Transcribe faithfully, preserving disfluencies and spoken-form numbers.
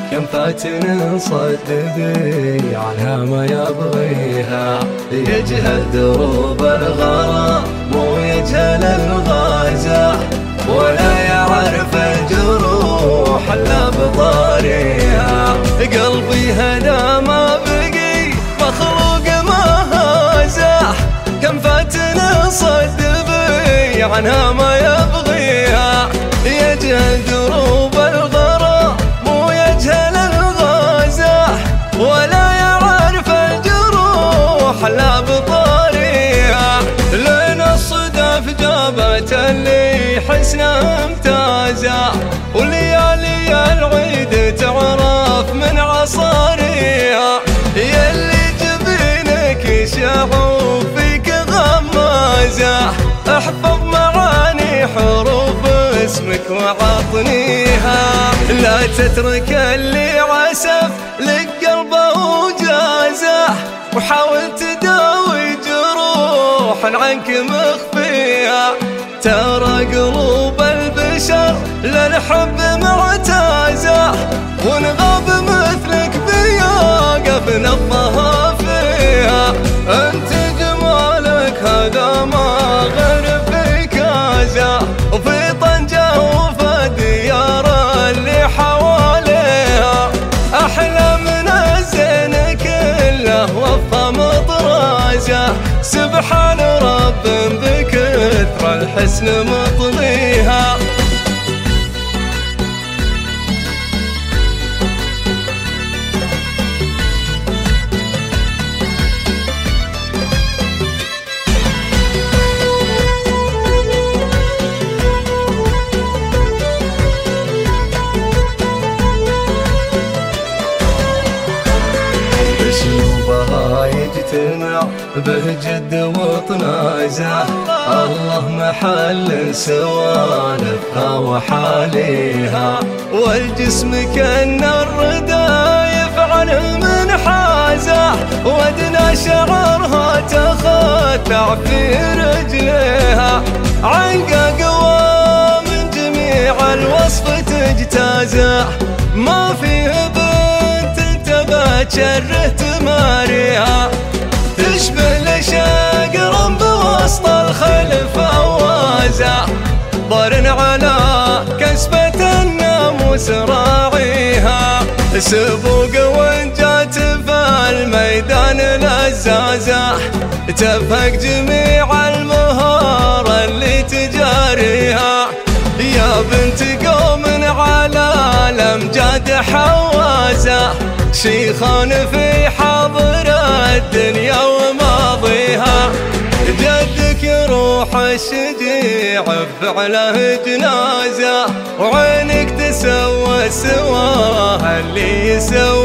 كم فاتن صدقي عنها ما يبغيها. يجهل دروب الغرام مو يجهل الغازة، ولا يعرف الجروح الا بطاريها. قلبي هنا ما بقي مخلوق ما هازه، كم فاتن صدقي عنها ما يبغيها. يجهل دروب الغرام مو يجهل الغازة، ولا يعرف الجروح لا بطاريها. لين الصدف جابت اللي حسنها امتازة، وليالي العيد تعرف من عصاريها. يلي جبينك يشعو فيك غمازة، احفظ معاني حروف اسمك وعطنيها. لا تترك اللي عسف لك قلبه وجازه، وحاول تداوي جروح عنك مخفيها. ترى قلوب البشر للحب معتازه، ونغاب مثلك بيوقف نبضها فيها. انت جمالك هذا ما غير فيك ازا، وفي طنجة وفي الديار اللي حواليها. احلى من الزين كله وفخم طرازه، سبحان رب بكثر الحسن مطغيها. يجتمع بجد وطنازة، الله محل سوالفها وحاليها. والجسم كأن الردى يفعل من حازة، ودنا شعرها تخثع في رجليها. عنقى قوى من جميع الوصف تجتازه، ما فيه بنت انتبت شره تماريها. تشبه لشقرا بوسط الخلف أوازة، ضرن على كسبة الناموس راعيها. سبوق وان جات في الميدان لزازة، تفهق جميع المهارة اللي تجاريها. يا بنت قوم على الأمجاد حوازة، شيخان في حاضر الدنيا وماضيها. جدك يروح الشجيع بفعله جنازة، وعينك تسوى سواه اللي يسوى